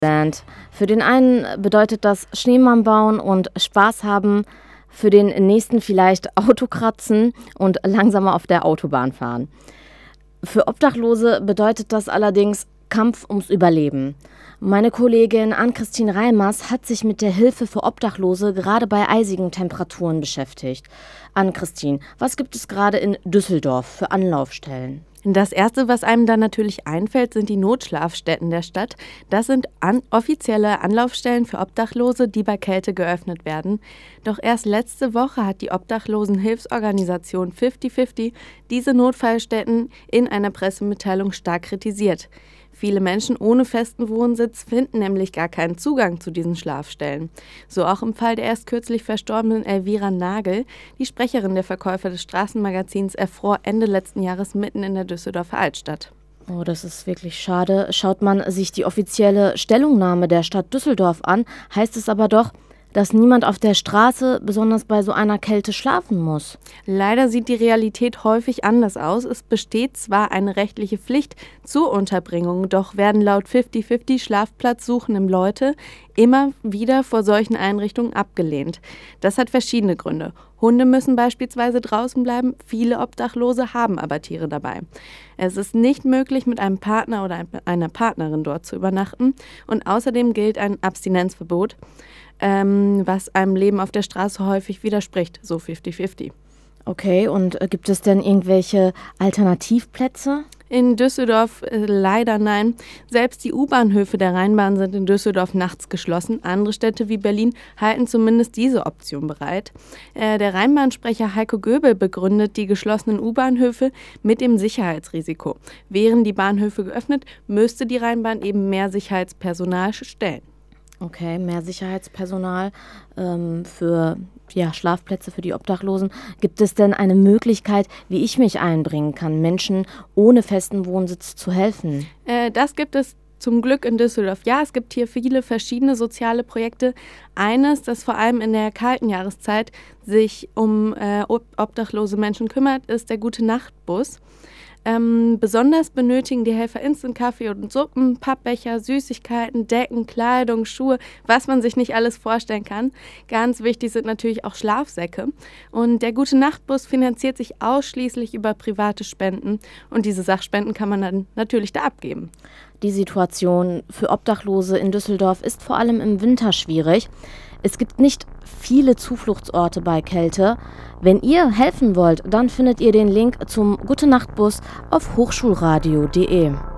Band. Für den einen bedeutet das Schneemann bauen und Spaß haben, für den nächsten vielleicht Auto kratzen und langsamer auf der Autobahn fahren. Für Obdachlose bedeutet das allerdings Kampf ums Überleben. Meine Kollegin Ann-Christine Reimers hat sich mit der Hilfe für Obdachlose gerade bei eisigen Temperaturen beschäftigt. Ann-Christine, was gibt es gerade in Düsseldorf für Anlaufstellen? Das Erste, was einem dann natürlich einfällt, sind die Notschlafstätten der Stadt. Das sind offizielle Anlaufstellen für Obdachlose, die bei Kälte geöffnet werden. Doch erst letzte Woche hat die Obdachlosenhilfsorganisation 50-50 diese Notfallstätten in einer Pressemitteilung stark kritisiert. Viele Menschen ohne festen Wohnsitz finden nämlich gar keinen Zugang zu diesen Schlafstellen. So auch im Fall der erst kürzlich verstorbenen Elvira Nagel. Die Sprecherin der Verkäufer des Straßenmagazins erfror Ende letzten Jahres mitten in der Düsseldorfer Altstadt. Oh, das ist wirklich schade. Schaut man sich die offizielle Stellungnahme der Stadt Düsseldorf an, heißt es aber doch, dass niemand auf der Straße, besonders bei so einer Kälte, schlafen muss. Leider sieht die Realität häufig anders aus. Es besteht zwar eine rechtliche Pflicht zur Unterbringung, doch werden laut 50-50 schlafplatzsuchenden Leute immer wieder vor solchen Einrichtungen abgelehnt. Das hat verschiedene Gründe. Hunde müssen beispielsweise draußen bleiben, viele Obdachlose haben aber Tiere dabei. Es ist nicht möglich, mit einem Partner oder einer Partnerin dort zu übernachten und außerdem gilt ein Abstinenzverbot, was einem Leben auf der Straße häufig widerspricht, so 50-50. Okay, und gibt es denn irgendwelche Alternativplätze? In Düsseldorf leider nein. Selbst die U-Bahnhöfe der Rheinbahn sind in Düsseldorf nachts geschlossen. Andere Städte wie Berlin halten zumindest diese Option bereit. Der Rheinbahnsprecher Heiko Göbel begründet die geschlossenen U-Bahnhöfe mit dem Sicherheitsrisiko. Wären die Bahnhöfe geöffnet, müsste die Rheinbahn eben mehr Sicherheitspersonal stellen. Okay, mehr Sicherheitspersonal für Schlafplätze für die Obdachlosen. Gibt es denn eine Möglichkeit, wie ich mich einbringen kann, Menschen ohne festen Wohnsitz zu helfen? Das gibt es zum Glück in Düsseldorf. Ja, es gibt hier viele verschiedene soziale Projekte. Eines, das vor allem in der kalten Jahreszeit sich um obdachlose Menschen kümmert, ist der Gute-Nacht-Bus. Besonders benötigen die Helfer Instant-Kaffee und Suppen, Pappbecher, Süßigkeiten, Decken, Kleidung, Schuhe, was man sich nicht alles vorstellen kann. Ganz wichtig sind natürlich auch Schlafsäcke. Und der Gute-Nacht-Bus finanziert sich ausschließlich über private Spenden. Und diese Sachspenden kann man dann natürlich da abgeben. Die Situation für Obdachlose in Düsseldorf ist vor allem im Winter schwierig. Es gibt nicht viele Zufluchtsorte bei Kälte. Wenn ihr helfen wollt, dann findet ihr den Link zum Gute-Nacht-Bus auf hochschulradio.de.